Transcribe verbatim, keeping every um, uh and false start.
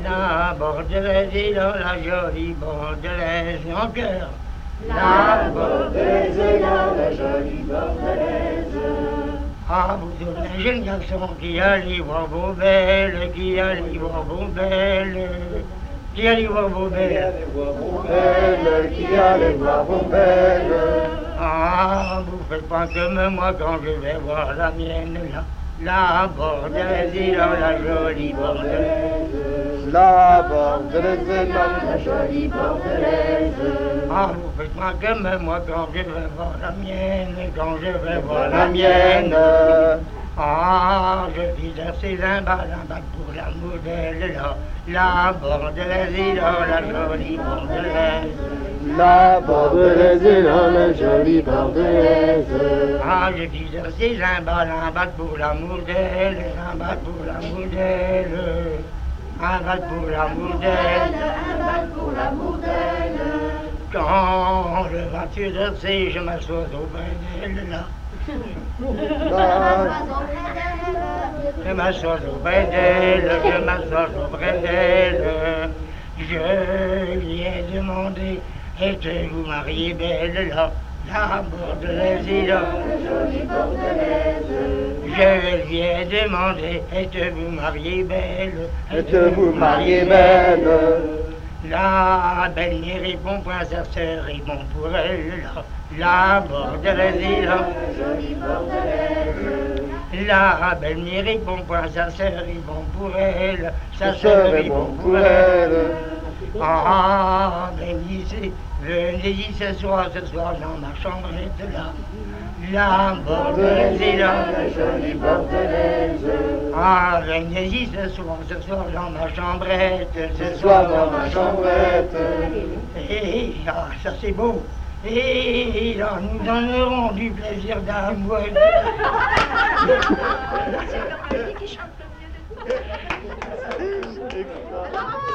La Bordelaise est dans la jolie Bordelaise en cœur. La Bordelaise est là, la jolie Bordelaise. Ah, vous êtes un jeune garçon qui allez voir vos belles, qui allez voir vos belles, qui allez voir vos belles, Qui allez voir vos belles. Ah, vous faites pas comme moi quand je vais voir la mienne là. La Bordelaise est dans la jolie Bordelaise. La Bordelaise est là, la jolie Bordelaise. Ah, vous faites pas comme moi quand je vais voir la mienne, quand je vais voir la mienne. Ah, je vis danser un bal, un bal pour l'amour d'elle là. La Bordelaise est dans la jolie Bordelaise. La Bordelaise est là, la jolie Bordelaise. Ah, je vis danser un bal, un bal pour l'amour d'elle, un bal pour l'amour d'elle. Un bal pour l'amour d'elle. Un bal pour l'amour d'elle. Quand je vais danser, je m'assois auprès d'elle là. Je m'assois auprès d'elle, je m'assois auprès d'elle. Je lui ai demandé, êtes-vous mariée belle là? La Bordelaise est là. Je lui ai demandé, êtes-vous mariée belle? Êtes-vous mariée belle? La belle n'y répond point, sa sœur répond pour elle là. La Bordelaise est là. La belle n'y répond point, sa sœur répond pour elle. Sa sœur répond pour elle. Ah, venez, venez ce soir, ce soir dans ma chambrette là. La Bordelaise est là. La jolie Bordelaise. Ah, venez ce soir, ce soir dans ma chambrette. Ce soir dans ma chambrette. Et là, ça c'est beau. Et là, nous donnerons du plaisir d'amour. C'est comme un qui chante le mieux de tout.